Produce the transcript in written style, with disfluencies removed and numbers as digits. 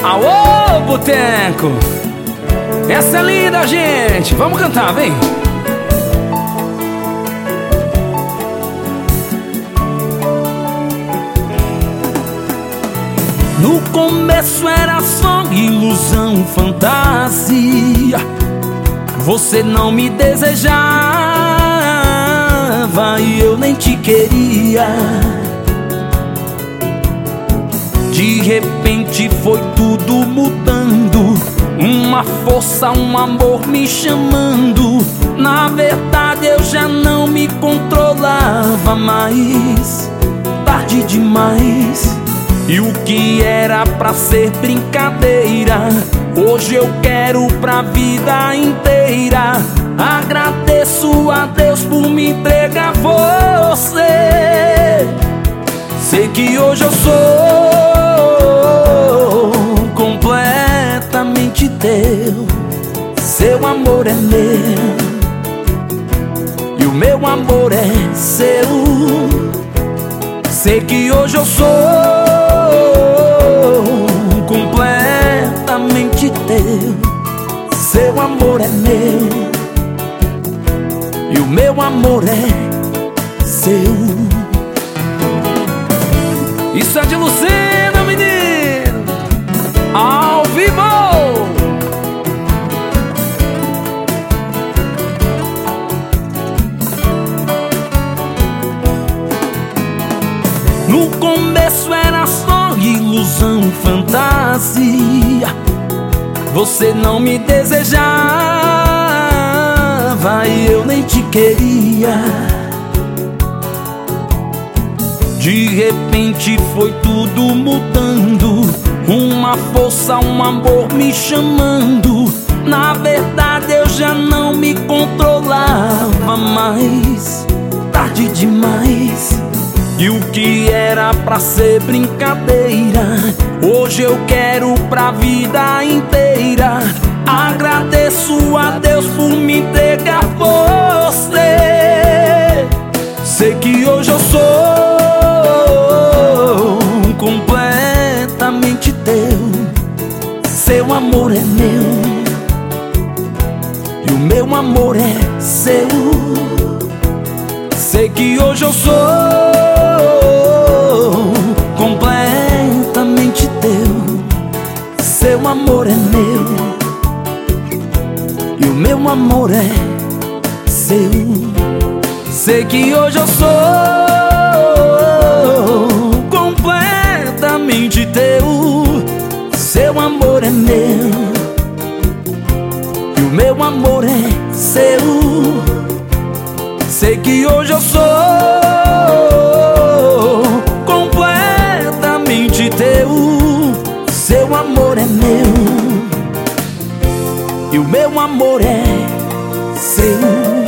Aô, boteco! Essa é linda, gente! Vamos cantar, vem! No começo era só ilusão, fantasia. Você não me desejava e eu nem te queria. De repente foi tudo mudando, uma força, um amor me chamando. Na verdade eu já não me controlava mais, tarde demais. E o que era pra ser brincadeira, hoje eu quero pra vida inteira. Agradeço a Deus por me entregar você. Sei que hoje eu sou completamente teu. Seu amor é meu e o meu amor é seu. Sei que hoje eu sou completamente teu. Seu amor é meu e o meu amor é seu. Isso é de Lucena, menino, ao vivo. No começo era só ilusão, fantasia. Você não me desejava e eu nem te queria. De repente foi tudo mudando, uma força, um amor me chamando. Na verdade eu já não me controlava mais, tarde demais. E o que era pra ser brincadeira, hoje eu quero pra vida inteira. Agradeço a Deus por me entregar você. Sei que hoje eu sou completamente teu. Seu amor é meu e o meu amor é seu. Sei que hoje eu sou completamente teu. Seu amor é meu e o meu amor é seu. Sei que hoje eu sou completamente teu. Seu amor é meu e o meu amor é seu. Sei que hoje eu sou completamente teu. Seu amor é meu e o meu amor é seu.